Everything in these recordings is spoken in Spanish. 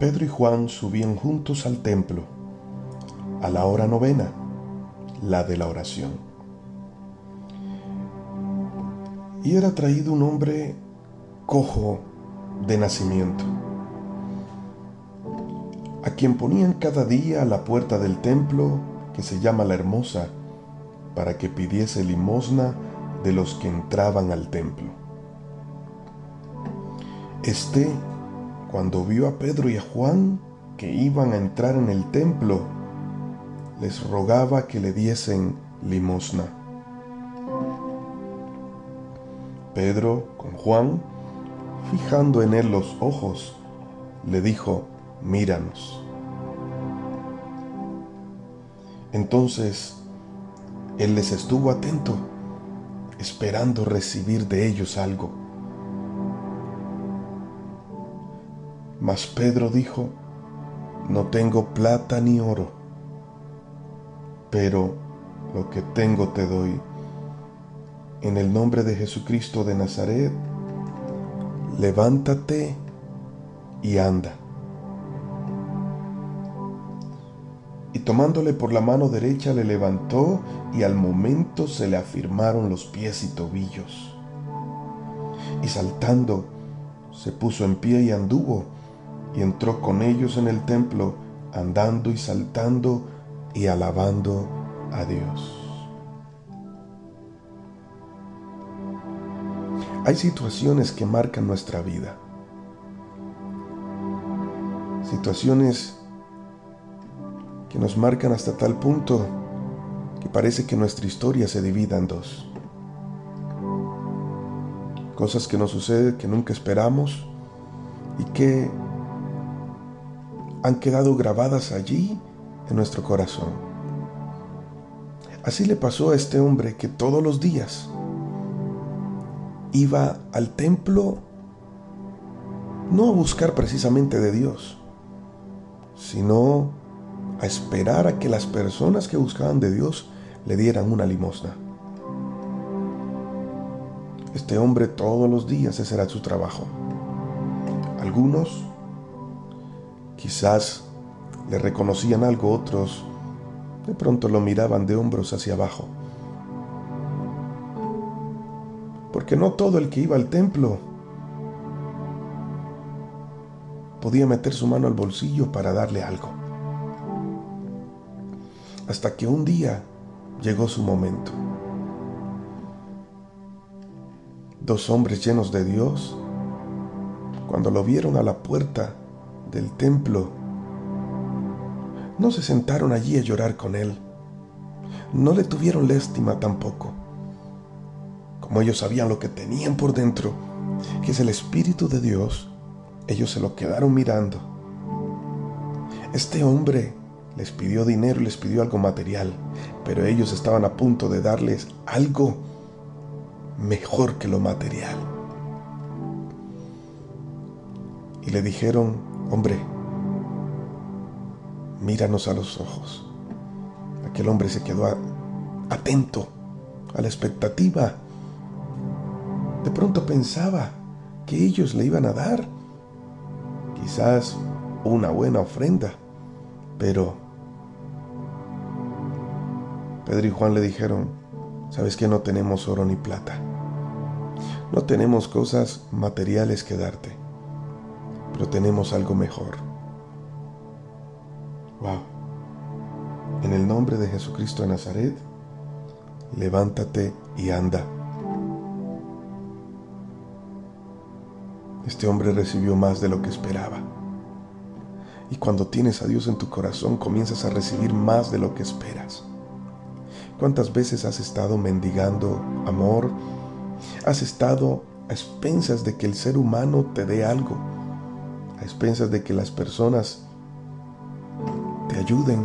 Pedro y Juan subían juntos al templo, a la hora novena, la de la oración. Y era traído un hombre cojo de nacimiento, a quien ponían cada día a la puerta del templo, que se llama La Hermosa, para que pidiese limosna de los que entraban al templo. Cuando vio a Pedro y a Juan que iban a entrar en el templo, les rogaba que le diesen limosna. Pedro, con Juan, fijando en él los ojos, le dijo: míranos. Entonces él les estuvo atento, esperando recibir de ellos algo. Mas Pedro dijo: no tengo plata ni oro, pero lo que tengo te doy. En el nombre de Jesucristo de Nazaret, levántate y anda. Y tomándole por la mano derecha le levantó, y al momento se le afirmaron los pies y tobillos. Y saltando, se puso en pie y anduvo, y entró con ellos en el templo, andando y saltando y alabando a Dios. Hay situaciones que marcan nuestra vida. Situaciones que nos marcan hasta tal punto que parece que nuestra historia se divida en dos. Cosas que nos suceden que nunca esperamos y que han quedado grabadas allí en nuestro corazón. Así le pasó a este hombre que todos los días iba al templo no a buscar precisamente de Dios, sino a esperar a que las personas que buscaban de Dios le dieran una limosna. Este hombre todos los días ese era su trabajo. Algunos quizás le reconocían algo, otros de pronto lo miraban de hombros hacia abajo. Porque no todo el que iba al templo podía meter su mano al bolsillo para darle algo. Hasta que un día llegó su momento. Dos hombres llenos de Dios, cuando lo vieron a la puerta del templo, no se sentaron allí a llorar con él. No le tuvieron lástima tampoco. Como ellos sabían lo que tenían por dentro, que es el Espíritu de Dios, ellos se lo quedaron mirando. Este hombre les pidió dinero y les pidió algo material, pero ellos estaban a punto de darles algo mejor que lo material. Y le dijeron: hombre, míranos a los ojos. Aquel hombre se quedó atento a la expectativa. De pronto pensaba que ellos le iban a dar quizás una buena ofrenda, pero Pedro y Juan le dijeron: ¿sabes qué? No tenemos oro ni plata, no tenemos cosas materiales que darte, pero tenemos algo mejor. Wow. En el nombre de Jesucristo de Nazaret, levántate y anda. Este hombre recibió más de lo que esperaba. Y cuando tienes a Dios en tu corazón, comienzas a recibir más de lo que esperas. ¿Cuántas veces has estado mendigando amor? Has estado a expensas de que el ser humano te dé algo, a expensas de que las personas te ayuden,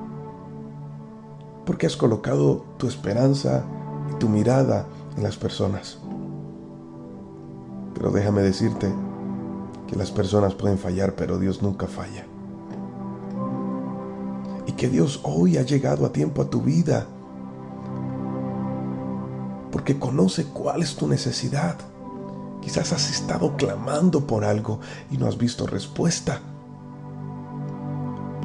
porque has colocado tu esperanza y tu mirada en las personas. Pero déjame decirte que las personas pueden fallar, pero Dios nunca falla. Y que Dios hoy ha llegado a tiempo a tu vida, porque conoce cuál es tu necesidad. Quizás has estado clamando por algo y no has visto respuesta.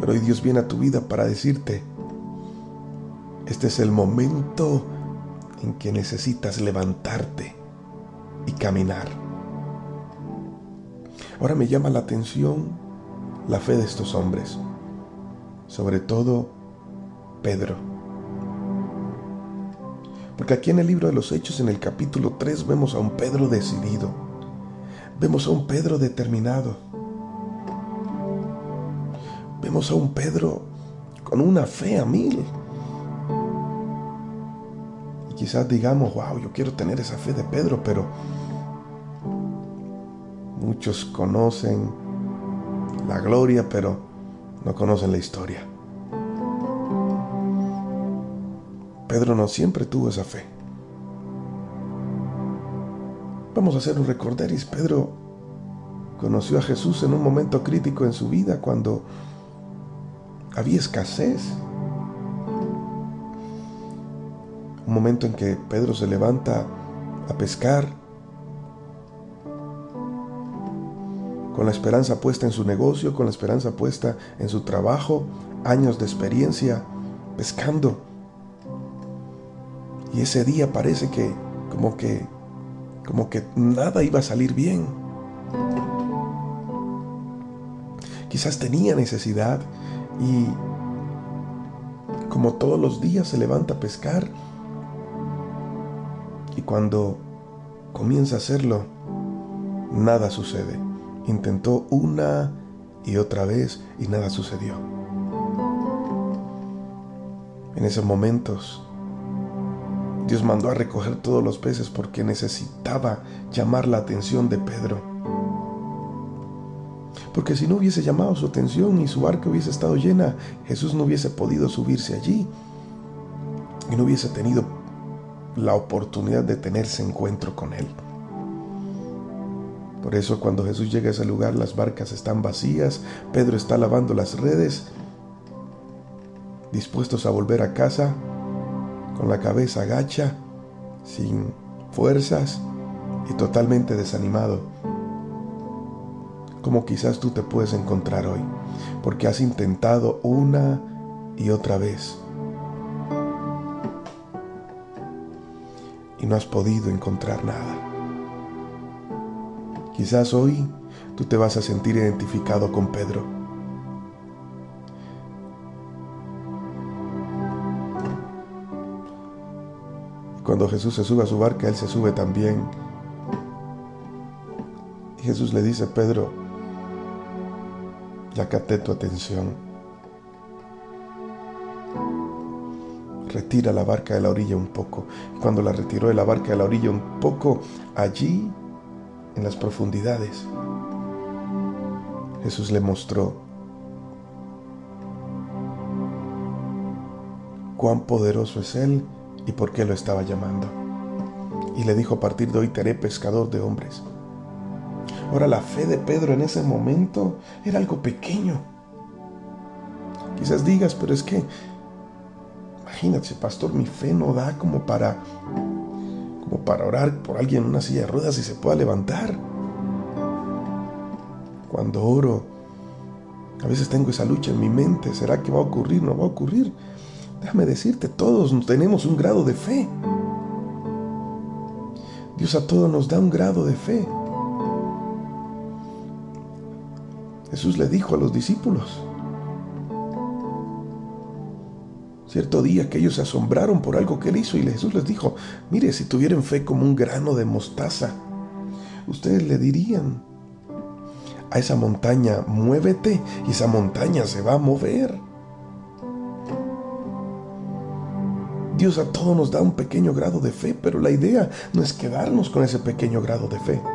Pero hoy Dios viene a tu vida para decirte, este es el momento en que necesitas levantarte y caminar. Ahora me llama la atención la fe de estos hombres, sobre todo Pedro. Porque aquí en el libro de los Hechos, en el capítulo 3, vemos a un Pedro decidido, vemos a un Pedro determinado, vemos a un Pedro con una fe a 1000. Y quizás digamos, wow, yo quiero tener esa fe de Pedro, pero muchos conocen la gloria, pero no conocen la historia. Pedro no siempre tuvo esa fe. Vamos a hacer un recorderis. Pedro conoció a Jesús en un momento crítico en su vida, cuando había escasez. Un momento en que Pedro se levanta a pescar, con la esperanza puesta en su negocio, con la esperanza puesta en su trabajo, años de experiencia pescando. Y ese día parece que como que nada iba a salir bien. Quizás tenía necesidad y como todos los días se levanta a pescar, y cuando comienza a hacerlo, nada sucede. Intentó una y otra vez y nada sucedió. En esos momentos, Dios mandó a recoger todos los peces porque necesitaba llamar la atención de Pedro. Porque si no hubiese llamado su atención y su barca hubiese estado llena, Jesús no hubiese podido subirse allí y no hubiese tenido la oportunidad de tener ese encuentro con Él. Por eso cuando Jesús llega a ese lugar, las barcas están vacías, Pedro está lavando las redes, dispuestos a volver a casa, con la cabeza agacha, sin fuerzas y totalmente desanimado. Como quizás tú te puedes encontrar hoy, porque has intentado una y otra vez y no has podido encontrar nada. Quizás hoy tú te vas a sentir identificado con Pedro. Cuando Jesús se sube a su barca, Él se sube también. Y Jesús le dice, Pedro, ya capté tu atención. Retira la barca de la orilla un poco. Cuando la retiró de la barca de la orilla un poco, allí, en las profundidades, Jesús le mostró cuán poderoso es Él y por qué lo estaba llamando. Y le dijo, a partir de hoy te haré pescador de hombres. Ahora, la fe de Pedro en ese momento era algo pequeño. Quizás digas, pero es que, imagínate, pastor, mi fe no da como para orar por alguien en una silla de ruedas y se pueda levantar. Cuando oro, a veces tengo esa lucha en mi mente. ¿Será que va a ocurrir? ¿No va a ocurrir? Déjame decirte, todos tenemos un grado de fe. Dios a todos nos da un grado de fe. Jesús le dijo a los discípulos, cierto día, que ellos se asombraron por algo que Él hizo, y Jesús les dijo, mire, si tuvieran fe como un grano de mostaza, ustedes le dirían a esa montaña, muévete, y esa montaña se va a mover. Dios a todos nos da un pequeño grado de fe, pero la idea no es quedarnos con ese pequeño grado de fe.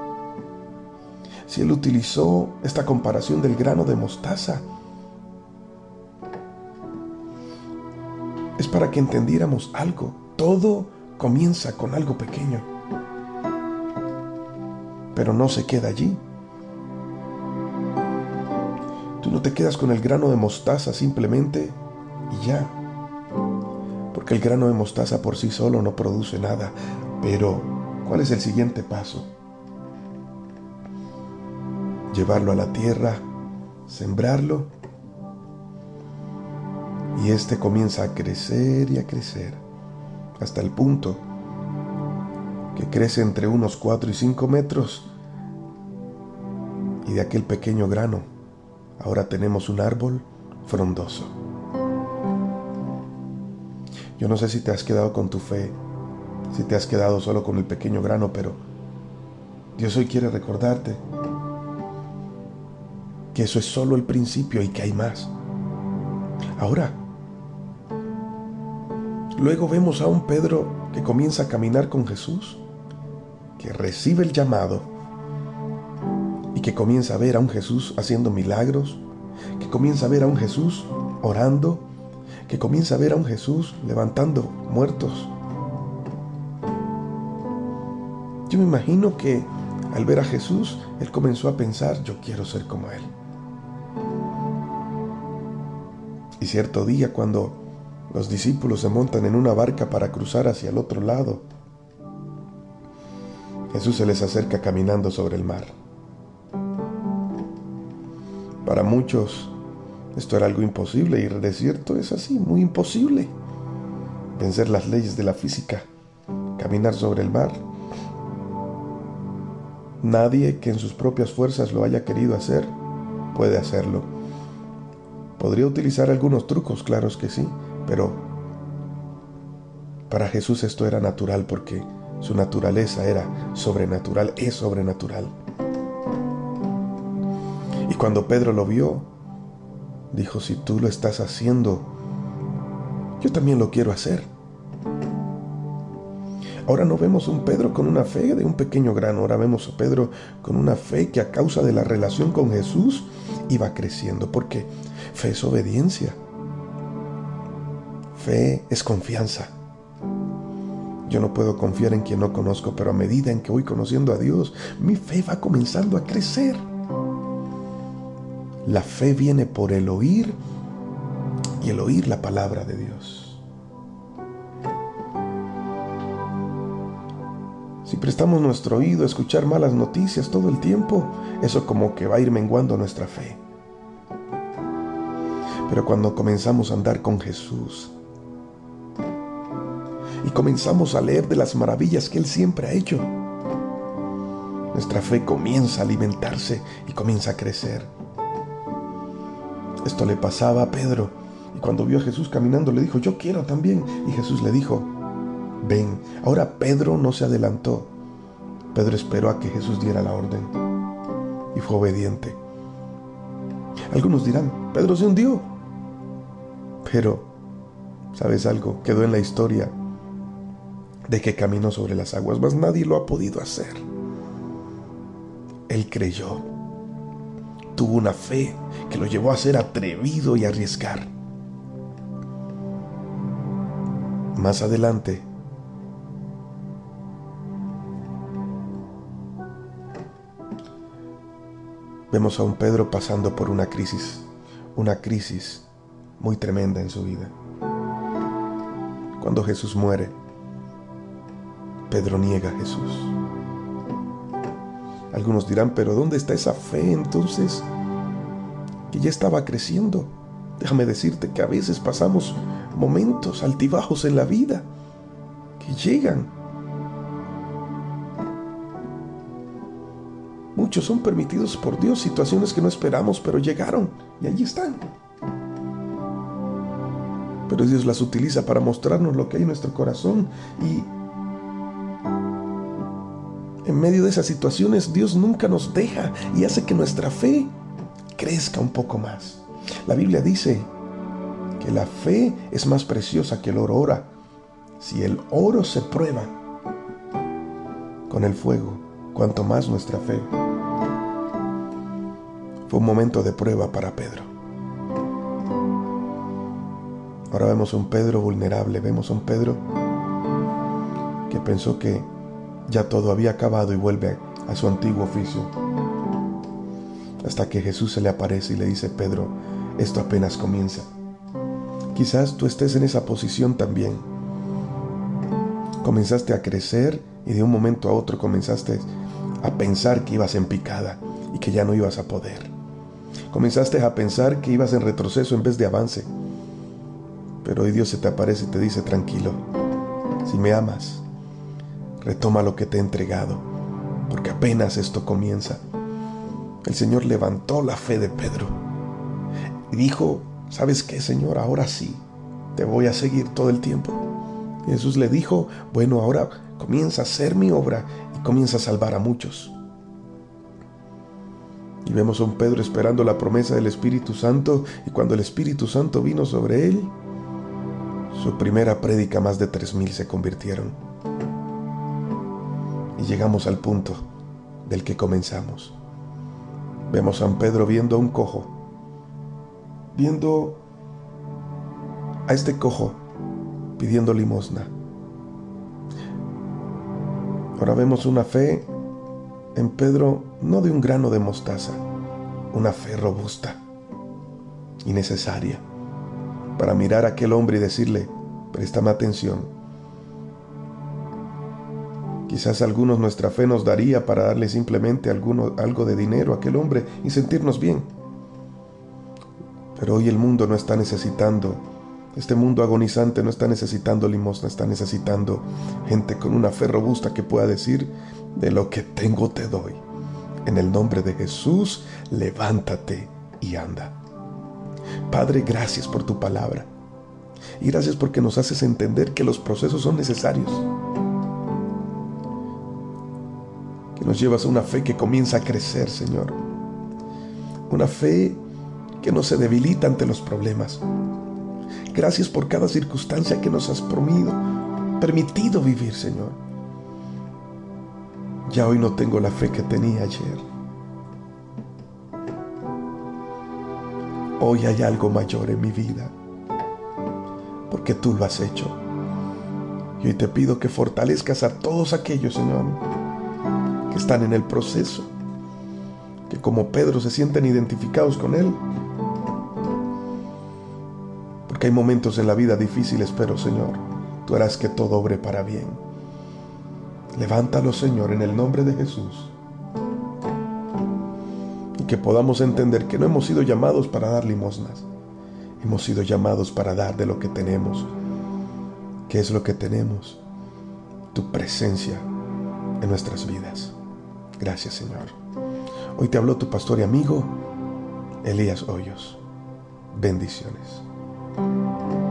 Si Él utilizó esta comparación del grano de mostaza, es para que entendiéramos algo. Todo comienza con algo pequeño, pero no se queda allí. Tú no te quedas con el grano de mostaza simplemente y ya, porque el grano de mostaza por sí solo no produce nada. Pero, ¿cuál es el siguiente paso? Llevarlo a la tierra, sembrarlo Y este comienza a crecer y a crecer, hasta el punto que crece entre unos 4 y 5 metros. Y de aquel pequeño grano, ahora tenemos un árbol frondoso. Yo no sé si te has quedado con tu fe, si te has quedado solo con el pequeño grano, pero Dios hoy quiere recordarte que eso es solo el principio y que hay más. Ahora, luego vemos a un Pedro que comienza a caminar con Jesús, que recibe el llamado y que comienza a ver a un Jesús haciendo milagros, que comienza a ver a un Jesús orando, que comienza a ver a un Jesús levantando muertos. Yo me imagino que al ver a Jesús, él comenzó a pensar, yo quiero ser como él. Y cierto día, cuando los discípulos se montan en una barca para cruzar hacia el otro lado, Jesús se les acerca caminando sobre el mar. Para muchos esto era algo imposible, y de cierto es así, muy imposible. Vencer las leyes de la física, caminar sobre el mar. Nadie que en sus propias fuerzas lo haya querido hacer puede hacerlo. Podría utilizar algunos trucos, claro que sí, pero para Jesús esto era natural, porque su naturaleza era sobrenatural, es sobrenatural. Y cuando Pedro lo vio, dijo, si tú lo estás haciendo, yo también lo quiero hacer. Ahora no vemos un Pedro con una fe de un pequeño grano, ahora vemos a Pedro con una fe que a causa de la relación con Jesús iba creciendo, porque fe es obediencia, fe es confianza. Yo no puedo confiar en quien no conozco, pero a medida en que voy conociendo a Dios, mi fe va comenzando a crecer. La fe viene por el oír, y el oír la palabra de Dios. Si prestamos nuestro oído a escuchar malas noticias todo el tiempo, eso como que va a ir menguando nuestra fe. Pero cuando comenzamos a andar con Jesús y comenzamos a leer de las maravillas que Él siempre ha hecho, nuestra fe comienza a alimentarse y comienza a crecer. Esto le pasaba a Pedro, y cuando vio a Jesús caminando le dijo, yo quiero también. Y Jesús le dijo, ven. Ahora Pedro no se adelantó. Pedro esperó a que Jesús diera la orden y fue obediente. Algunos dirán, Pedro se hundió. Pero, ¿sabes algo? Quedó en la historia de que caminó sobre las aguas, mas nadie lo ha podido hacer. Él creyó. Tuvo una fe que lo llevó a ser atrevido y arriesgar. Más adelante, vemos a un Pedro pasando por una crisis muy tremenda en su vida. Cuando Jesús muere, Pedro niega a Jesús. Algunos dirán, pero ¿dónde está esa fe entonces que ya estaba creciendo? Déjame decirte que a veces pasamos momentos altibajos en la vida que llegan. Muchos son permitidos por Dios, situaciones que no esperamos, pero llegaron y allí están. Pero Dios las utiliza para mostrarnos lo que hay en nuestro corazón, y en medio de esas situaciones Dios nunca nos deja y hace que nuestra fe crezca un poco más. La Biblia dice que la fe es más preciosa que el oro. Ahora, si el oro se prueba con el fuego, cuanto más nuestra fe. Fue un momento de prueba para Pedro. Ahora vemos a un Pedro vulnerable, vemos a un Pedro que pensó que ya todo había acabado y vuelve a su antiguo oficio. Hasta que Jesús se le aparece y le dice, Pedro, esto apenas comienza. Quizás tú estés en esa posición también. Comenzaste a crecer y de un momento a otro comenzaste a pensar que ibas en picada y que ya no ibas a poder. Comenzaste a pensar que ibas en retroceso en vez de avance. Pero hoy Dios se te aparece y te dice: tranquilo, si me amas, retoma lo que te he entregado, porque apenas esto comienza. El Señor levantó la fe de Pedro y dijo: ¿sabes qué, Señor? Ahora sí, te voy a seguir todo el tiempo. Y Jesús le dijo: bueno, ahora comienza a hacer mi obra y comienza a salvar a muchos. Y vemos a un Pedro esperando la promesa del Espíritu Santo, y cuando el Espíritu Santo vino sobre él, su primera prédica, más de 3,000 se convirtieron. Y llegamos al punto del que comenzamos. Vemos a San Pedro viendo a un cojo, viendo a este cojo pidiendo limosna. Ahora vemos una fe en Pedro, no de un grano de mostaza, una fe robusta y necesaria para mirar a aquel hombre y decirle: préstame atención. Quizás a algunos nuestra fe nos daría para darle simplemente algo de dinero a aquel hombre y sentirnos bien. Pero hoy el mundo no está necesitando, este mundo agonizante no está necesitando limosna, está necesitando gente con una fe robusta que pueda decir: de lo que tengo te doy. En el nombre de Jesús, levántate y anda. Padre, gracias por tu palabra. Y gracias porque nos haces entender que los procesos son necesarios. Que nos llevas a una fe que comienza a crecer, Señor. Una fe que no se debilita ante los problemas. Gracias por cada circunstancia que nos has permitido vivir, Señor. Ya hoy no tengo la fe que tenía ayer. Hoy hay algo mayor en mi vida, porque tú lo has hecho. Y hoy te pido que fortalezcas a todos aquellos, Señor, que están en el proceso, que como Pedro se sienten identificados con él. Porque hay momentos en la vida difíciles, pero, Señor, tú harás que todo obre para bien. Levántalo, Señor, en el nombre de Jesús. Y que podamos entender que no hemos sido llamados para dar limosnas. Hemos sido llamados para dar de lo que tenemos. ¿Qué es lo que tenemos? Tu presencia en nuestras vidas. Gracias, Señor. Hoy te habló tu pastor y amigo, Elías Hoyos. Bendiciones.